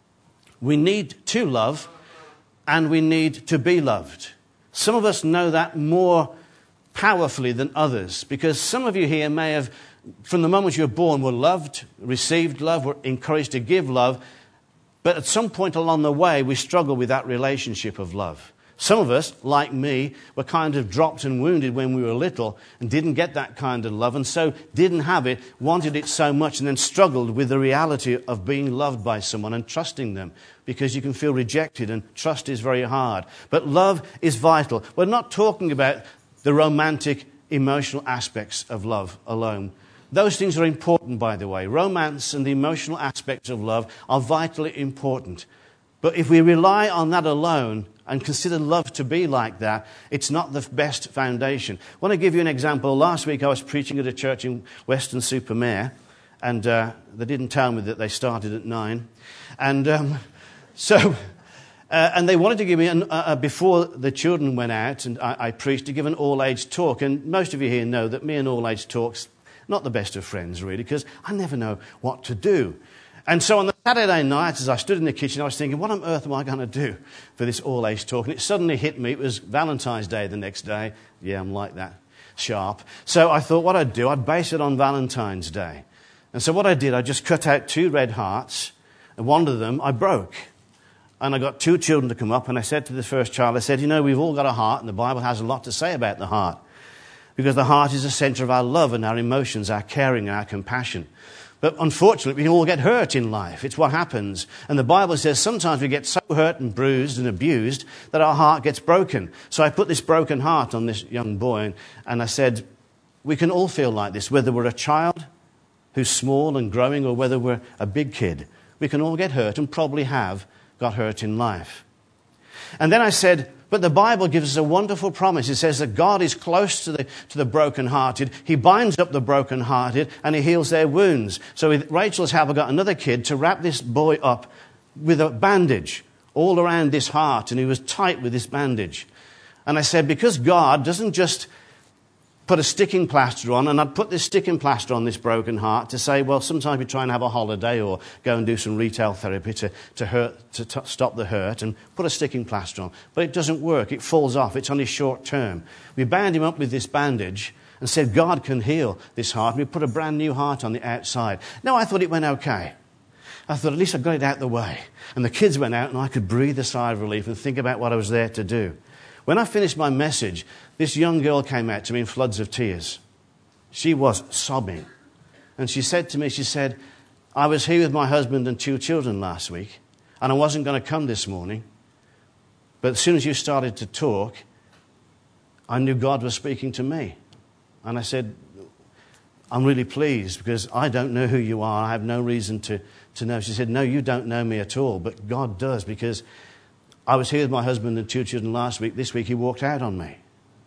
We need to love, and we need to be loved. Some of us know that more powerfully than others, because some of you here may have, from the moment you were born, were loved, received love, were encouraged to give love. But at some point along the way, we struggle with that relationship of love. Some of us, like me, were kind of dropped and wounded when we were little and didn't get that kind of love, and so didn't have it, wanted it so much, and then struggled with the reality of being loved by someone and trusting them, because you can feel rejected and trust is very hard. But love is vital. We're not talking about the romantic, emotional aspects of love alone. Those things are important, by the way. Romance and the emotional aspects of love are vitally important. But if we rely on that alone and consider love to be like that, it's not the best foundation. I want to give you an example. Last week I was preaching at a church in Weston-super-Mare, and uh, they didn't tell me that they started at nine. And um, so... Uh, and they wanted to give me, an, uh, uh, before the children went out, and I, I preached, to give an all-age talk. And most of you here know that me and all-age talks, not the best of friends, really, because I never know what to do. And so on the Saturday night, as I stood in the kitchen, I was thinking, what on earth am I going to do for this all-age talk? And it suddenly hit me. It was Valentine's Day the next day. Yeah, I'm like that, sharp. So I thought what I'd do, I'd base it on Valentine's Day. And so what I did, I just cut out two red hearts, and one of them I broke. And I got two children to come up, and I said to the first child, I said, you know, we've all got a heart, and the Bible has a lot to say about the heart. Because the heart is the center of our love and our emotions, our caring, our compassion. But unfortunately, we all get hurt in life. It's what happens. And the Bible says sometimes we get so hurt and bruised and abused that our heart gets broken. So I put this broken heart on this young boy, and I said, We can all feel like this, whether we're a child who's small and growing or whether we're a big kid. We can all get hurt and probably have got hurt in life. And then I said, but the Bible gives us a wonderful promise. It says that God is close to the, to the brokenhearted. He binds up the brokenhearted and he heals their wounds. So with Rachel's help, I got another kid to wrap this boy up with a bandage all around this heart, and he was tight with this bandage. And I said, because God doesn't just put a sticking plaster on, and I'd put this sticking plaster on this broken heart to say, well, sometimes we try and have a holiday or go and do some retail therapy to, to, hurt, to t- stop the hurt and put a sticking plaster on. But it doesn't work. It falls off. It's only short term. We bound him up with this bandage and said, God can heal this heart. And we put a brand new heart on the outside. Now, I thought it went okay. I thought, at least I got it out of the way. And the kids went out and I could breathe a sigh of relief and think about what I was there to do. When I finished my message, this young girl came out to me in floods of tears. She was sobbing. And she said to me, she said, I was here with my husband and two children last week, and I wasn't going to come this morning. But as soon as you started to talk, I knew God was speaking to me. And I said, I'm really pleased because I don't know who you are. I have no reason to, to know. She said, no, you don't know me at all, but God does, because I was here with my husband and two children last week. This week he walked out on me.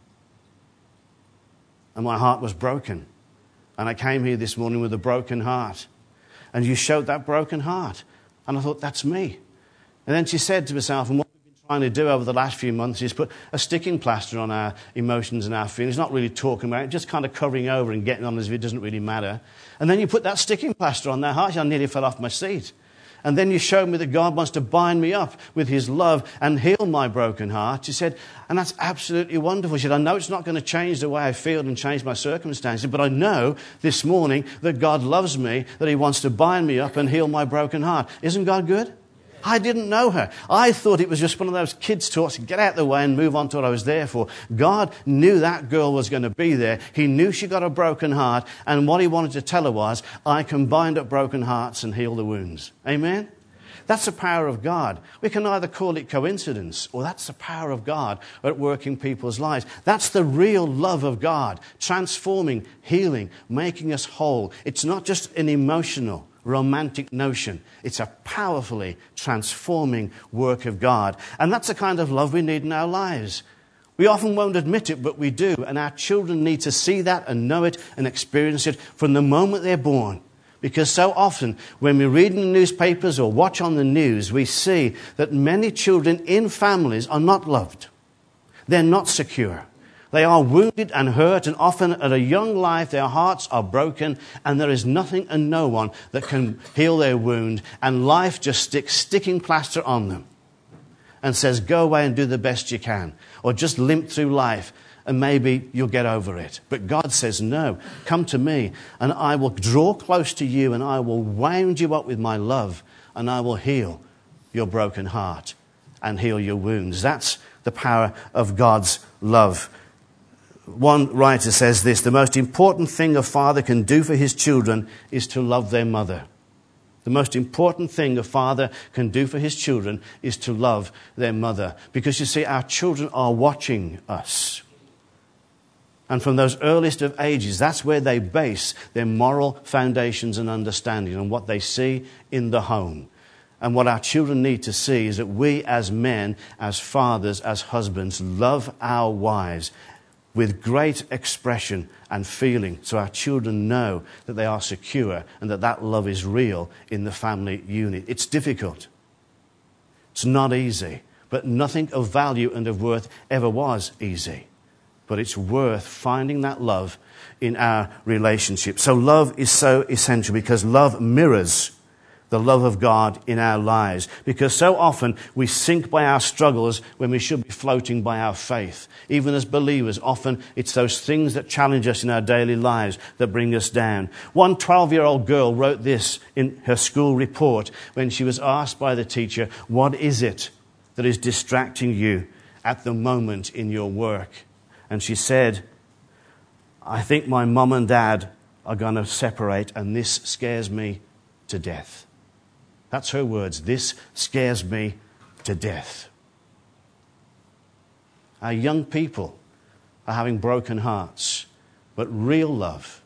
And my heart was broken. And I came here this morning with a broken heart. And you showed that broken heart. And I thought, that's me. And then she said to herself, and what we've been trying to do over the last few months is put a sticking plaster on our emotions and our feelings, not really talking about it, just kind of covering over and getting on as if it doesn't really matter. And then you put that sticking plaster on their heart. I nearly fell off my seat. And then you showed me that God wants to bind me up with his love and heal my broken heart. She said, and that's absolutely wonderful. She said, I know it's not going to change the way I feel and change my circumstances, but I know this morning that God loves me, that he wants to bind me up and heal my broken heart. Isn't God good? I didn't know her. I thought it was just one of those kids' talks, get out of the way and move on to what I was there for. God knew that girl was going to be there. He knew she got a broken heart, and what he wanted to tell her was, I can bind up broken hearts and heal the wounds. Amen? That's the power of God. We can either call it coincidence, or that's the power of God at work in people's lives. That's the real love of God, transforming, healing, making us whole. It's not just an emotional, romantic notion. It's a powerfully transforming work of God. And that's the kind of love we need in our lives. We often won't admit it, but we do. And our children need to see that and know it and experience it from the moment they're born. Because so often, when we read in the newspapers or watch on the news, we see that many children in families are not loved. They're not secure. They are wounded and hurt, and often at a young life their hearts are broken, and there is nothing and no one that can heal their wound, and life just sticks sticking plaster on them and says, go away and do the best you can, or just limp through life and maybe you'll get over it. But God says, no, come to me and I will draw close to you and I will wound you up with my love and I will heal your broken heart and heal your wounds. That's the power of God's love. One writer says this, the most important thing a father can do for his children is to love their mother. The most important thing a father can do for his children is to love their mother. Because you see, our children are watching us. And from those earliest of ages, that's where they base their moral foundations and understanding on what they see in the home. And what our children need to see is that we as men, as fathers, as husbands, love our wives with great expression and feeling, so our children know that they are secure and that that love is real in the family unit. It's difficult. It's not easy. But nothing of value and of worth ever was easy. But it's worth finding that love in our relationship. So love is so essential because love mirrors the love of God in our lives. Because so often we sink by our struggles when we should be floating by our faith. Even as believers, often it's those things that challenge us in our daily lives that bring us down. One twelve-year-old girl wrote this in her school report when she was asked by the teacher, what is it that is distracting you at the moment in your work? And she said, I think my mum and dad are going to separate and this scares me to death. That's her words. This scares me to death. Our young people are having broken hearts but real love,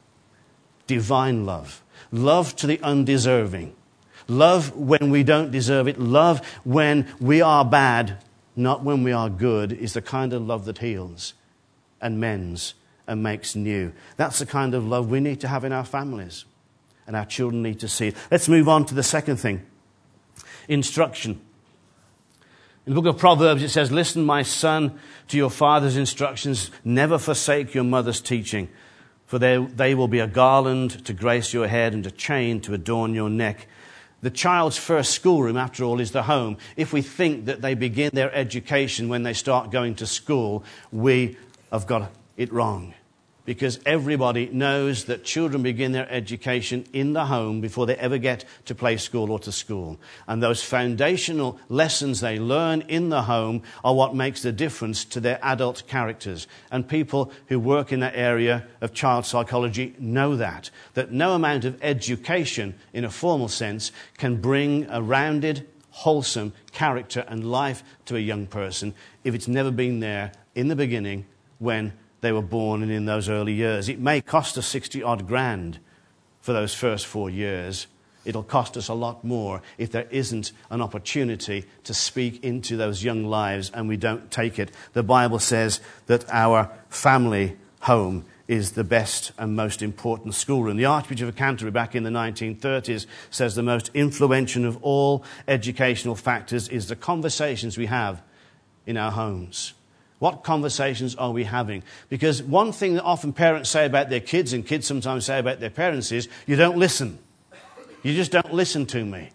divine love, love to the undeserving, love when we don't deserve it, love when we are bad, not when we are good, is the kind of love that heals and mends and makes new. That's the kind of love we need to have in our families, and our children need to see it. Let's move on to the second thing, instruction. In the book of Proverbs it says, "Listen, my son, to your father's instructions. Never forsake your mother's teaching, for they, they will be a garland to grace your head and a chain to adorn your neck." The child's first schoolroom, after all, is the home. If we think that they begin their education when they start going to school, we have got it wrong. Because everybody knows that children begin their education in the home before they ever get to play school or to school. And those foundational lessons they learn in the home are what makes the difference to their adult characters. And people who work in that area of child psychology know that. That no amount of education, in a formal sense, can bring a rounded, wholesome character and life to a young person if it's never been there in the beginning when they were born and in those early years. It may cost us sixty odd grand for those first four years. It'll cost us a lot more if there isn't an opportunity to speak into those young lives and we don't take it. The Bible says that our family home is the best and most important schoolroom. The Archbishop of Canterbury back in the nineteen thirties says the most influential of all educational factors is the conversations we have in our homes. What conversations are we having? Because one thing that often parents say about their kids, and kids sometimes say about their parents, is, you don't listen. You just don't listen to me.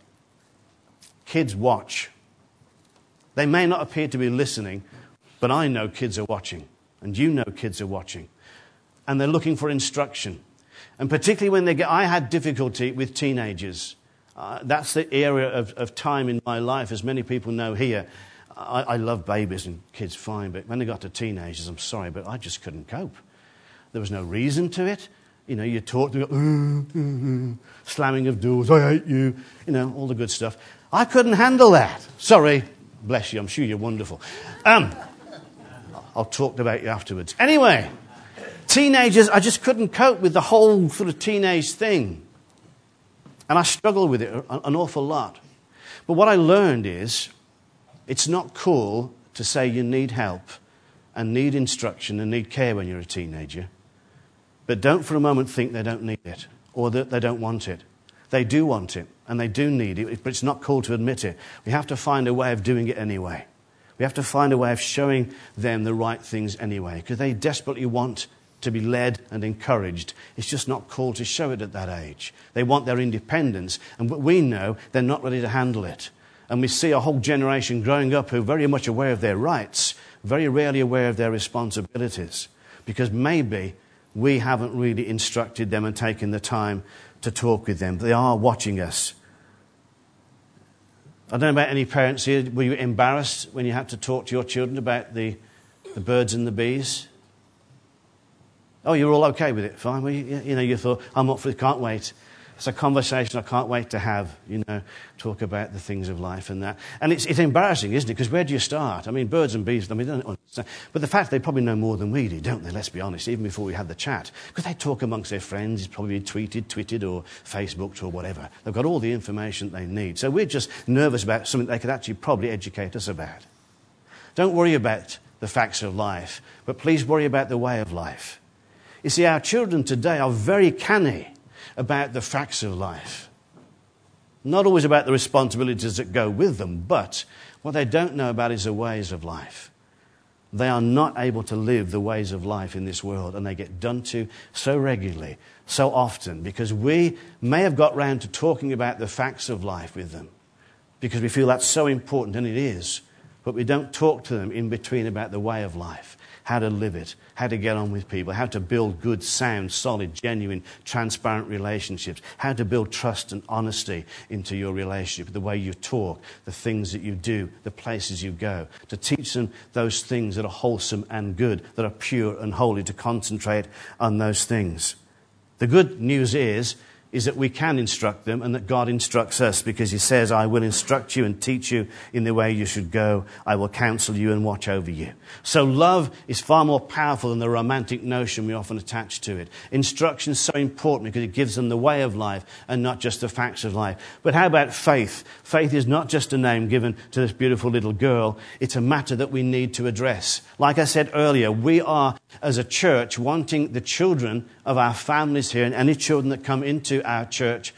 Kids watch. They may not appear to be listening, but I know kids are watching. And you know kids are watching. And they're looking for instruction. And particularly when they get... I had difficulty with teenagers. Uh, that's the area of, of time in my life, as many people know here. I, I love babies and kids fine, but when they got to teenagers, I'm sorry, but I just couldn't cope. There was no reason to it. You know, you talk to them, slamming of doors, I hate you, you know, all the good stuff. I couldn't handle that. Sorry, bless you, I'm sure you're wonderful. Um, I'll talk about you afterwards. Anyway, teenagers, I just couldn't cope with the whole sort of teenage thing. And I struggled with it an awful lot. But what I learned is, it's not cool to say you need help and need instruction and need care when you're a teenager. But don't for a moment think they don't need it or that they don't want it. They do want it and they do need it, but it's not cool to admit it. We have to find a way of doing it anyway. We have to find a way of showing them the right things anyway, because they desperately want to be led and encouraged. It's just not cool to show it at that age. They want their independence, and we know they're not ready to handle it. And we see a whole generation growing up who are very much aware of their rights, very rarely aware of their responsibilities, because maybe we haven't really instructed them and taken the time to talk with them. They are watching us. I don't know about any parents here. Were you embarrassed when you had to talk to your children about the, the birds and the bees? Oh, you're all okay with it? Fine. Well, you, you know, you thought, I'm up for it, can't wait. It's a conversation I can't wait to have, you know, talk about the things of life and that. And it's, it's embarrassing, isn't it? Because where do you start? I mean, birds and bees, I mean, they don't understand. But the fact they probably know more than we do, don't they? Let's be honest, even before we had the chat. Because they talk amongst their friends, it's probably tweeted, tweeted or Facebooked or whatever. They've got all the information they need. So we're just nervous about something they could actually probably educate us about. Don't worry about the facts of life, but please worry about the way of life. You see, our children today are very canny about the facts of life. Not always about the responsibilities that go with them, but what they don't know about is the ways of life. They are not able to live the ways of life in this world, and they get done to so regularly, so often, because we may have got round to talking about the facts of life with them, because we feel that's so important, and it is, but we don't talk to them in between about the way of life, how to live it, how to get on with people, how to build good, sound, solid, genuine, transparent relationships, how to build trust and honesty into your relationship, the way you talk, the things that you do, the places you go, to teach them those things that are wholesome and good, that are pure and holy, to concentrate on those things. The good news is is that we can instruct them and that God instructs us, because he says, I will instruct you and teach you in the way you should go. I will counsel you and watch over you. So love is far more powerful than the romantic notion we often attach to it. Instruction is so important because it gives them the way of life and not just the facts of life. But how about faith? Faith is not just a name given to this beautiful little girl. It's a matter that we need to address. Like I said earlier, we are, as a church, wanting the children of our families here and any children that come into our church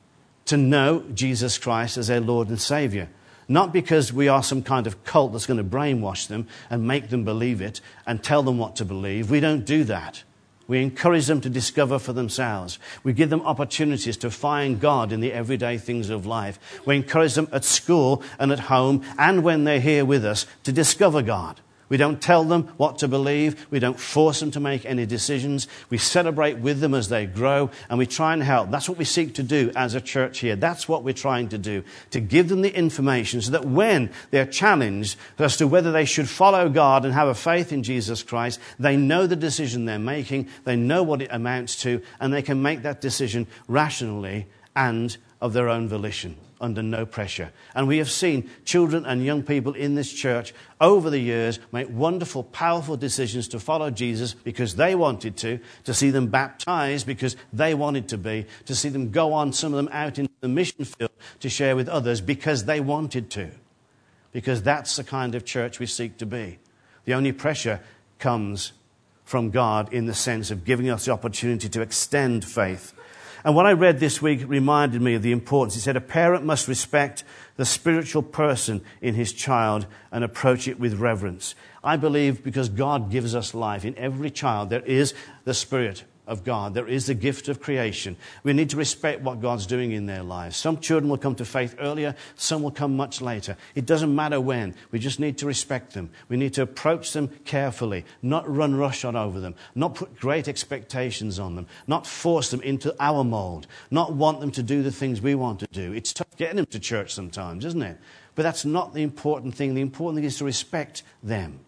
to know Jesus Christ as their Lord and Saviour. Not because we are some kind of cult that's going to brainwash them and make them believe it and tell them what to believe. We don't do that. We encourage them to discover for themselves. We give them opportunities to find God in the everyday things of life. We encourage them at school and at home and when they're here with us to discover God. We don't tell them what to believe. We don't force them to make any decisions. We celebrate with them as they grow, and we try and help. That's what we seek to do as a church here. That's what we're trying to do, to give them the information so that when they're challenged as to whether they should follow God and have a faith in Jesus Christ, they know the decision they're making, they know what it amounts to, and they can make that decision rationally and of their own volition, under no pressure. And we have seen children and young people in this church over the years make wonderful, powerful decisions to follow Jesus because they wanted to, to see them baptized because they wanted to be, to see them go on, some of them out into the mission field to share with others because they wanted to. Because that's the kind of church we seek to be. The only pressure comes from God in the sense of giving us the opportunity to extend faith. And what I read this week reminded me of the importance. It said a parent must respect the spiritual person in his child and approach it with reverence. I believe because God gives us life. In every child there is the Spirit of God. There is the gift of creation. We need to respect what God's doing in their lives. Some children will come to faith earlier, some will come much later. It doesn't matter when. We just need to respect them. We need to approach them carefully, not run roughshod over them, not put great expectations on them, not force them into our mold, not want them to do the things we want to do. It's tough getting them to church sometimes, isn't it? But that's not the important thing. The important thing is to respect them.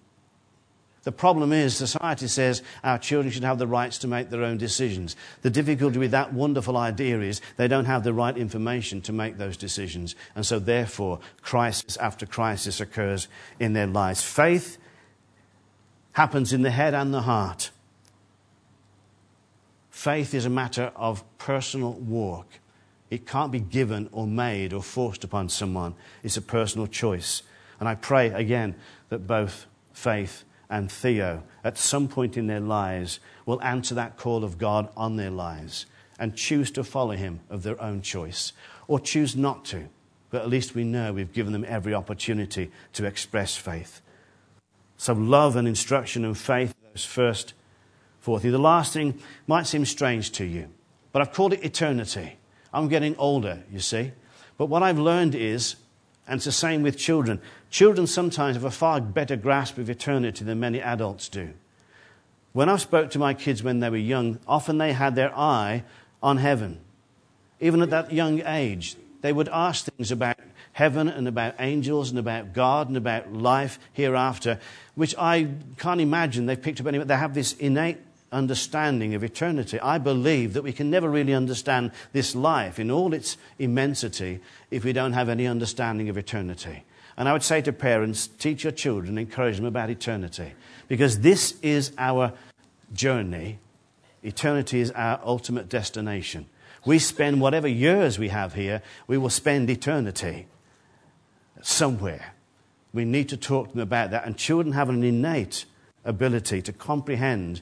The problem is society says our children should have the rights to make their own decisions. The difficulty with that wonderful idea is they don't have the right information to make those decisions. And so therefore, crisis after crisis occurs in their lives. Faith happens in the head and the heart. Faith is a matter of personal walk. It can't be given or made or forced upon someone. It's a personal choice. And I pray again that both Faith and Theo, at some point in their lives, will answer that call of God on their lives and choose to follow him of their own choice, or choose not to. But at least we know we've given them every opportunity to express faith. So love and instruction and faith, those first four things. The last thing might seem strange to you, but I've called it eternity. I'm getting older, you see. But what I've learned is, and it's the same with children, children sometimes have a far better grasp of eternity than many adults do. When I spoke to my kids when they were young, often they had their eye on heaven. Even at that young age, they would ask things about heaven and about angels and about God and about life hereafter, which I can't imagine they've picked up anyway. They have this innate understanding of eternity. I believe that we can never really understand this life in all its immensity if we don't have any understanding of eternity. And I would say to parents, teach your children, encourage them about eternity, because this is our journey. Eternity is our ultimate destination. We spend whatever years we have here, we will spend eternity somewhere. We need to talk to them about that, and children have an innate ability to comprehend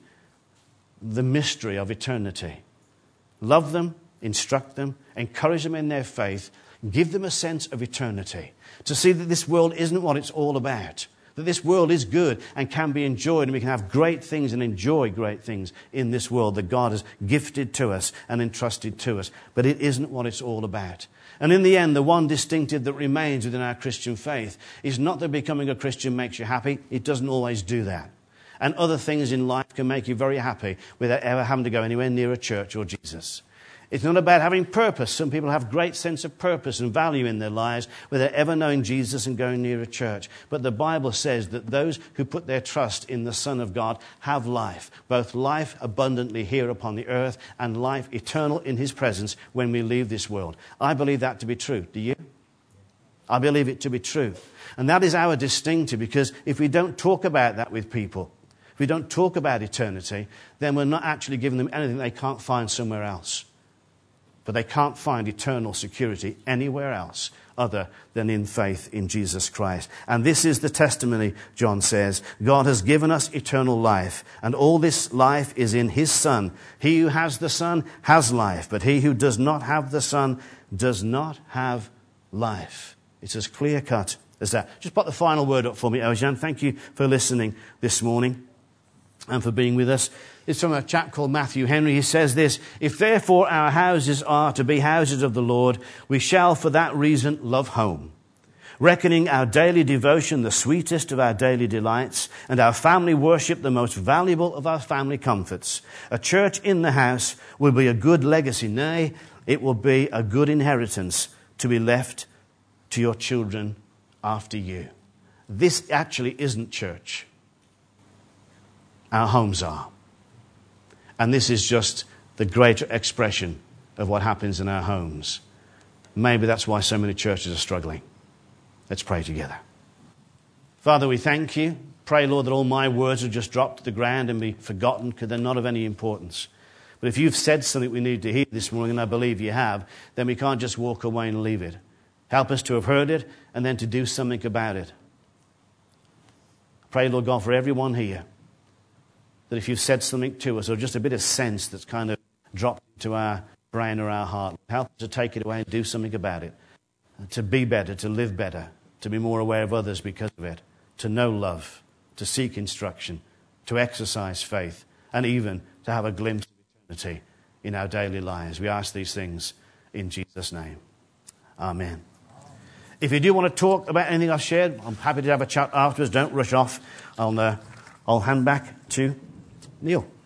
the mystery of eternity. Love them, instruct them, encourage them in their faith, give them a sense of eternity, to see that this world isn't what it's all about, that this world is good and can be enjoyed, and we can have great things and enjoy great things in this world that God has gifted to us and entrusted to us, but it isn't what it's all about. And in the end, the one distinctive that remains within our Christian faith is not that becoming a Christian makes you happy. It doesn't always do that. And other things in life can make you very happy without ever having to go anywhere near a church or Jesus. It's not about having purpose. Some people have great sense of purpose and value in their lives without ever knowing Jesus and going near a church. But the Bible says that those who put their trust in the Son of God have life, both life abundantly here upon the earth and life eternal in his presence when we leave this world. I believe that to be true. Do you? I believe it to be true. And that is our distinctive, because if we don't talk about that with people, if we don't talk about eternity, then we're not actually giving them anything they can't find somewhere else. But they can't find eternal security anywhere else other than in faith in Jesus Christ. And this is the testimony, John says. God has given us eternal life, and all this life is in his Son. He who has the Son has life, but he who does not have the Son does not have life. It's as clear cut as that. Just put the final word up for me, Ojan. Thank you for listening this morning and for being with us. It's from a chap called Matthew Henry. He says this: if therefore our houses are to be houses of the Lord, we shall for that reason love home, reckoning our daily devotion the sweetest of our daily delights, and our family worship the most valuable of our family comforts. A church in the house will be a good legacy, nay, it will be a good inheritance to be left to your children after you. This actually isn't church. Our homes are. And this is just the greater expression of what happens in our homes. Maybe that's why so many churches are struggling. Let's pray together. Father, we thank you. Pray, Lord, that all my words will just drop to the ground and be forgotten, because they're not of any importance. But if you've said something we need to hear this morning, and I believe you have, then we can't just walk away and leave it. Help us to have heard it and then to do something about it. Pray, Lord God, for everyone here, that if you've said something to us, or just a bit of sense that's kind of dropped into our brain or our heart, help us to take it away and do something about it. To be better, to live better, to be more aware of others because of it, to know love, to seek instruction, to exercise faith, and even to have a glimpse of eternity in our daily lives. We ask these things in Jesus' name. Amen. If you do want to talk about anything I've shared, I'm happy to have a chat afterwards. Don't rush off. I'll, uh, I'll hand back to Neil.